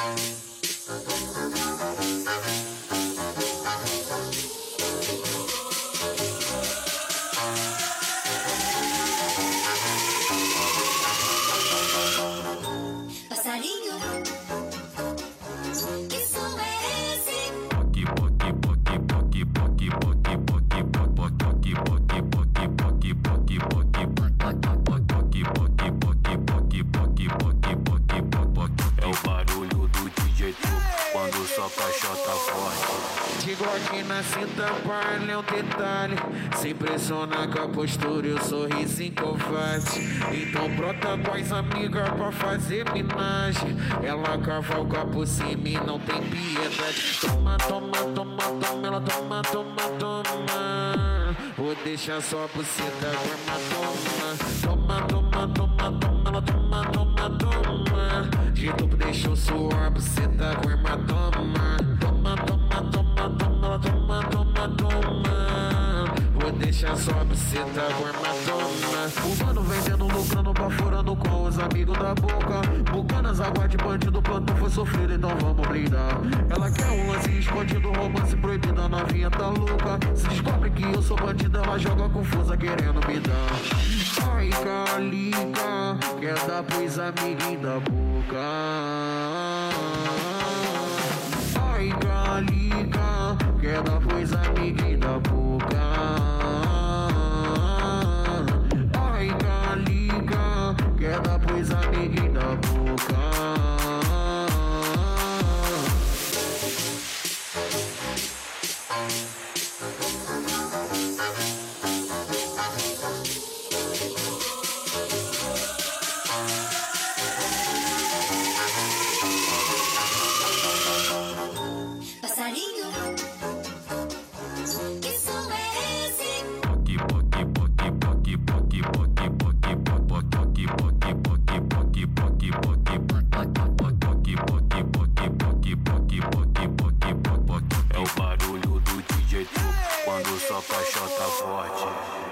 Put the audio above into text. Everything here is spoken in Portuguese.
Passarinho, que som é esse? É o barulho do DJ Truco quando só caixota forte. Digo aqui na cinta, parle é um detalhe. Se impressiona com a postura e o sorrisinho covarde. Então brota com as amigas pra fazer minagem. Ela cavalga por cima e não tem piedade. Toma, toma, toma, toma, ela toma, toma, toma. Vou deixar só buceta grama, toma. Toma, toma, toma, toma, ela toma, toma, toma. De duplo deixou suor, buceta grama, toma. Toma, toma, toma, toma, ela toma, toma, toma. Vou deixar só buceta grama, toma. O mano vendendo, lucrando, baforando com os amigos da boca. Bucanas, aguarde bandido, plantão foi sofrido, então vamos brindar. Ela quer um lance escondido, romance proibido, a novinha tá louca. Se descobre que eu sou bandido, ela joga confusa querendo me dar. Ai, calica, quer dar pros amiguinhos da boca. Ai, calica, quer dar pros amiguinhos da boca. Ai, calica, quer dar pros amiguinhos da boca. Passarinho, que som é esse? É o barulho do DJ Truco quando só caixota forte.